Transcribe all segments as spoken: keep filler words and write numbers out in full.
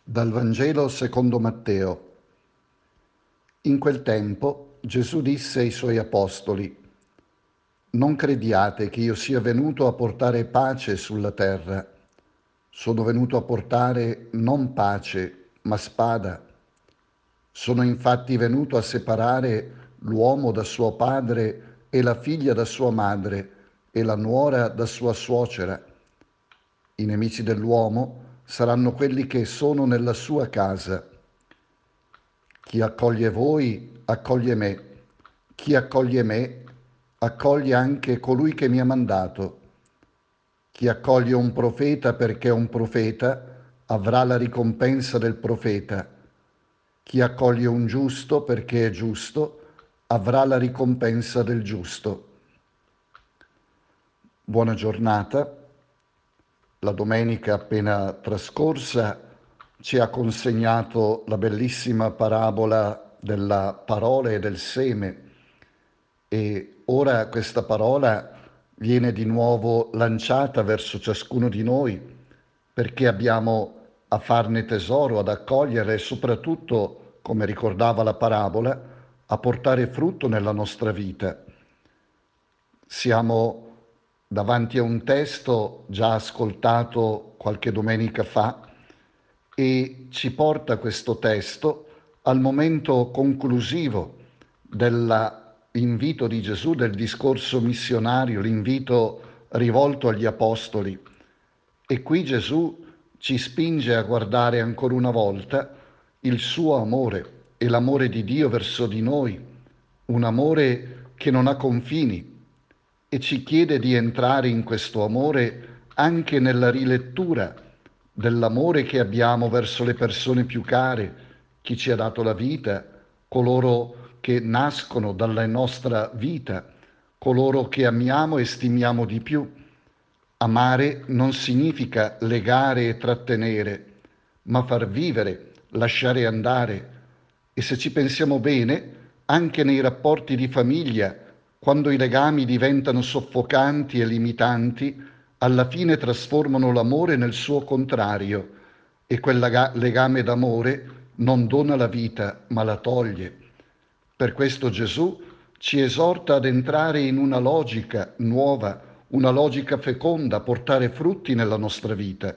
Dal Vangelo secondo Matteo. In quel tempo Gesù disse ai suoi apostoli: «Non crediate che io sia venuto a portare pace sulla terra. Sono venuto a portare non pace, ma spada. Sono infatti venuto a separare l'uomo da suo padre e la figlia da sua madre e la nuora da sua suocera. I nemici dell'uomo saranno quelli che sono nella sua casa. Chi accoglie voi, accoglie me. Chi accoglie me, accoglie anche colui che mi ha mandato. Chi accoglie un profeta perché è un profeta, avrà la ricompensa del profeta. Chi accoglie un giusto perché è giusto, avrà la ricompensa del giusto». Buona giornata. La domenica appena trascorsa ci ha consegnato la bellissima parabola della parola e del seme, e ora questa parola viene di nuovo lanciata verso ciascuno di noi, perché abbiamo a farne tesoro, ad accogliere e soprattutto, come ricordava la parabola, a portare frutto nella nostra vita. Siamo davanti a un testo già ascoltato qualche domenica fa e ci porta questo testo al momento conclusivo dell'invito di Gesù, del discorso missionario, l'invito rivolto agli apostoli. E qui Gesù ci spinge a guardare ancora una volta il suo amore e l'amore di Dio verso di noi, un amore che non ha confini, e ci chiede di entrare in questo amore anche nella rilettura dell'amore che abbiamo verso le persone più care, chi ci ha dato la vita, coloro che nascono dalla nostra vita, coloro che amiamo e stimiamo di più. Amare non significa legare e trattenere, ma far vivere, lasciare andare. E se ci pensiamo bene, anche nei rapporti di famiglia, quando i legami diventano soffocanti e limitanti, alla fine trasformano l'amore nel suo contrario, e quel lega- legame d'amore non dona la vita, ma la toglie. Per questo Gesù ci esorta ad entrare in una logica nuova, una logica feconda, a portare frutti nella nostra vita.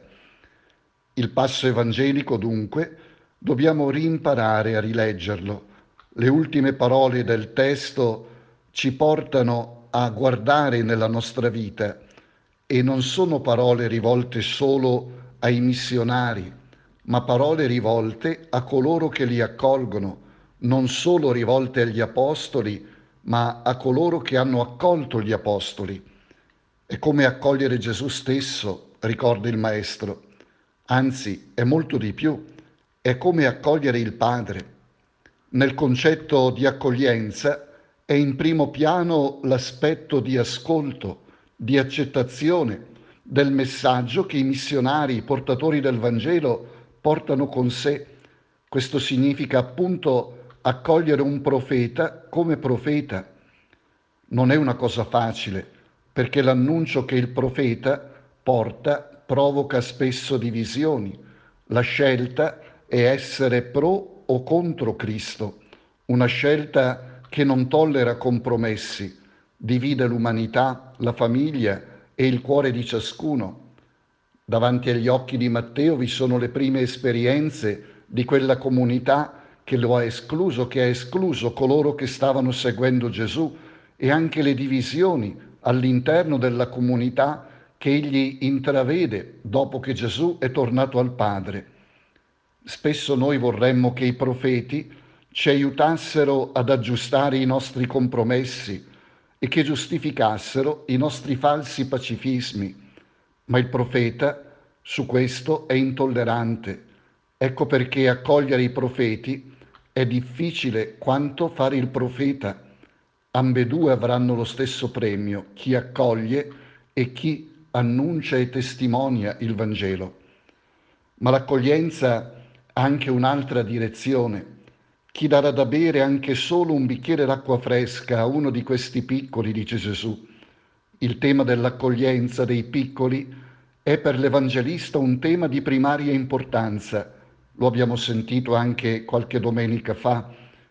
Il passo evangelico, dunque, dobbiamo rimparare a rileggerlo. Le ultime parole del testo ci portano a guardare nella nostra vita, e non sono parole rivolte solo ai missionari, ma parole rivolte a coloro che li accolgono, non solo rivolte agli apostoli, ma a coloro che hanno accolto gli apostoli. È come accogliere Gesù stesso, ricorda il Maestro. Anzi, è molto di più. È come accogliere il Padre. Nel concetto di accoglienza è in primo piano l'aspetto di ascolto, di accettazione del messaggio che i missionari, i portatori del Vangelo, portano con sé. Questo significa appunto accogliere un profeta come profeta. Non è una cosa facile, perché l'annuncio che il profeta porta provoca spesso divisioni. La scelta è essere pro o contro Cristo, una scelta che non tollera compromessi, divide l'umanità, la famiglia e il cuore di ciascuno. Davanti agli occhi di Matteo vi sono le prime esperienze di quella comunità che lo ha escluso, che ha escluso coloro che stavano seguendo Gesù, e anche le divisioni all'interno della comunità che egli intravede dopo che Gesù è tornato al Padre. Spesso noi vorremmo che i profeti ci aiutassero ad aggiustare i nostri compromessi e che giustificassero i nostri falsi pacifismi, ma il profeta su questo è intollerante. Ecco perché accogliere i profeti è difficile quanto fare il profeta. Ambedue avranno lo stesso premio, chi accoglie e chi annuncia e testimonia il Vangelo. Ma l'accoglienza ha anche un'altra direzione. Chi darà da bere anche solo un bicchiere d'acqua fresca a uno di questi piccoli, dice Gesù. Il tema dell'accoglienza dei piccoli è per l'Evangelista un tema di primaria importanza, lo abbiamo sentito anche qualche domenica fa.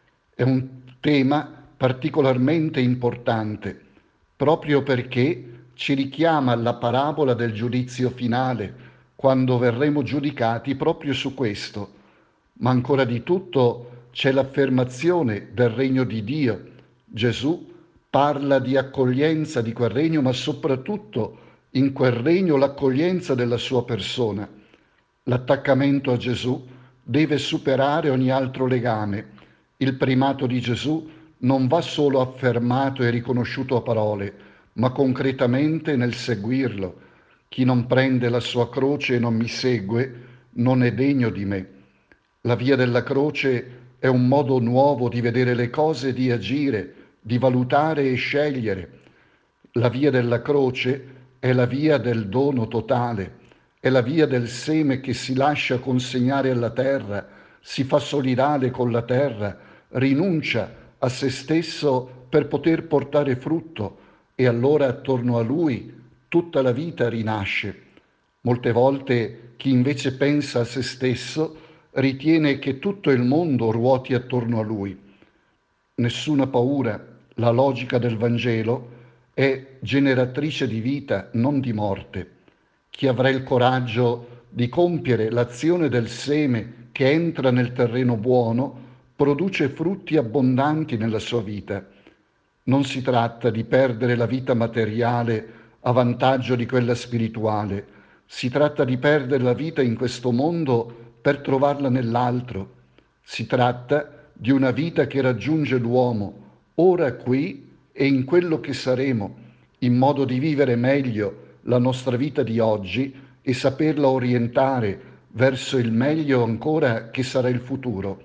È un tema particolarmente importante, proprio perché ci richiama alla parabola del giudizio finale, quando verremo giudicati proprio su questo. Ma ancora di tutto c'è l'affermazione del regno di Dio. Gesù parla di accoglienza di quel regno, ma soprattutto in quel regno l'accoglienza della sua persona. L'attaccamento a Gesù deve superare ogni altro legame. Il primato di Gesù non va solo affermato e riconosciuto a parole, ma concretamente nel seguirlo. Chi non prende la sua croce e non mi segue non è degno di me. La via della croce è un modo nuovo di vedere le cose, di agire, di valutare e scegliere. La via della croce è la via del dono totale, è la via del seme che si lascia consegnare alla terra, si fa solidale con la terra, rinuncia a se stesso per poter portare frutto e allora attorno a lui tutta la vita rinasce. Molte volte chi invece pensa a se stesso ritiene che tutto il mondo ruoti attorno a lui. Nessuna paura, la logica del Vangelo è generatrice di vita, non di morte. Chi avrà il coraggio di compiere l'azione del seme che entra nel terreno buono produce frutti abbondanti nella sua vita. Non si tratta di perdere la vita materiale a vantaggio di quella spirituale, si tratta di perdere la vita in questo mondo per trovarla nell'altro. Si tratta di una vita che raggiunge l'uomo, ora qui e in quello che saremo, in modo di vivere meglio la nostra vita di oggi e saperla orientare verso il meglio ancora che sarà il futuro.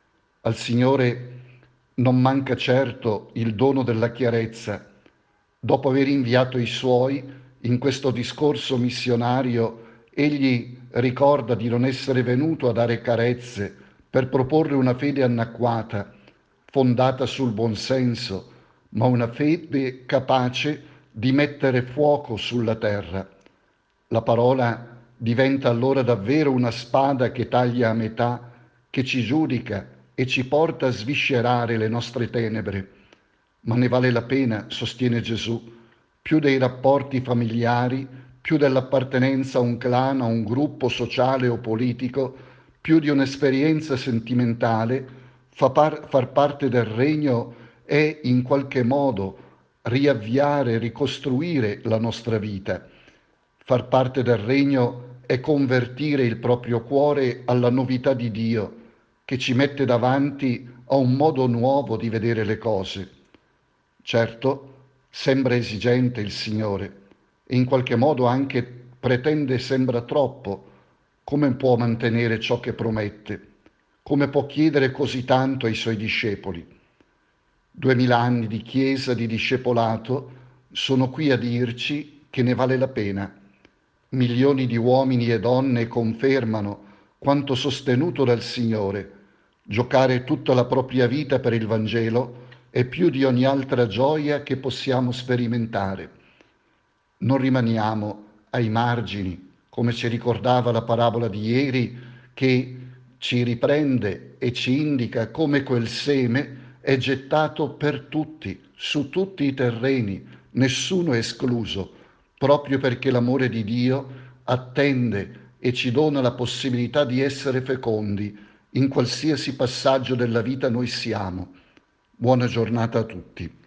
Al Signore non manca certo il dono della chiarezza. Dopo aver inviato i Suoi in questo discorso missionario, Egli ricorda di non essere venuto a dare carezze per proporre una fede annacquata, fondata sul buonsenso, ma una fede capace di mettere fuoco sulla terra. La parola diventa allora davvero una spada che taglia a metà, che ci giudica e ci porta a sviscerare le nostre tenebre. Ma ne vale la pena, sostiene Gesù, più dei rapporti familiari, più dell'appartenenza a un clan, a un gruppo sociale o politico, più di un'esperienza sentimentale, fa par- far parte del regno è in qualche modo riavviare, ricostruire la nostra vita. Far parte del regno è convertire il proprio cuore alla novità di Dio, che ci mette davanti a un modo nuovo di vedere le cose. Certo, sembra esigente il Signore e in qualche modo anche pretende sembra troppo. Come può mantenere ciò che promette? Come può chiedere così tanto ai Suoi discepoli? Duemila anni di Chiesa, di discepolato, sono qui a dirci che ne vale la pena. Milioni di uomini e donne confermano quanto sostenuto dal Signore. Giocare tutta la propria vita per il Vangelo è più di ogni altra gioia che possiamo sperimentare. Non rimaniamo ai margini, come ci ricordava la parabola di ieri, che ci riprende e ci indica come quel seme è gettato per tutti, su tutti i terreni, nessuno escluso, proprio perché l'amore di Dio attende e ci dona la possibilità di essere fecondi in qualsiasi passaggio della vita noi siamo. Buona giornata a tutti.